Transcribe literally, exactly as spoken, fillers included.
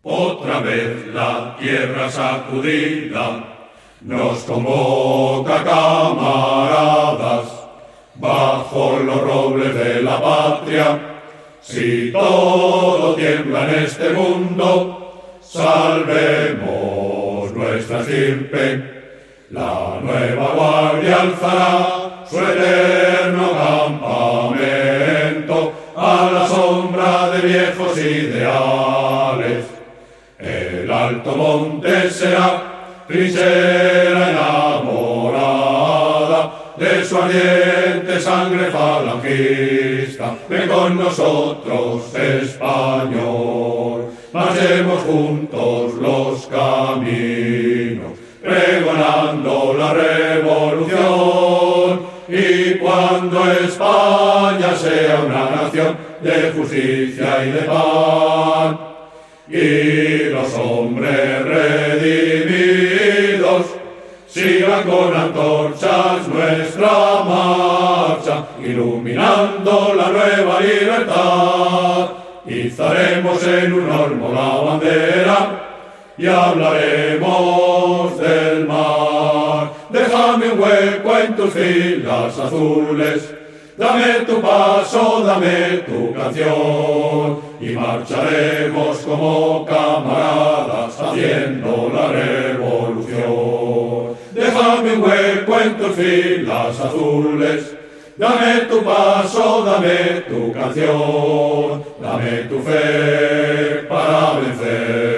Otra vez la tierra sacudida nos convoca, camaradas, bajo los robles de la patria. Si todo tiembla en este mundo, salvemos nuestra estirpe. La nueva guardia alzará su eterno campamento a la sombra de viejos ideales. El alto monte será trinchera enamorada de su ardiente sangre falangista. Ven con nosotros, español, marchemos juntos los caminos, pregonando la revolución. Y cuando España sea una nación de justicia y de paz, y los hombres redimidos sigan con antorchas nuestra marcha, iluminando la nueva libertad, izaremos en un olmo la bandera y hablaremos del mar. Déjame un hueco en tus filas azules, dame tu paso, dame tu canción, y marcharemos como camaradas haciendo la revolución. Déjame un hueco en tus filas azules, dame tu paso, dame tu canción, dame tu fe para vencer.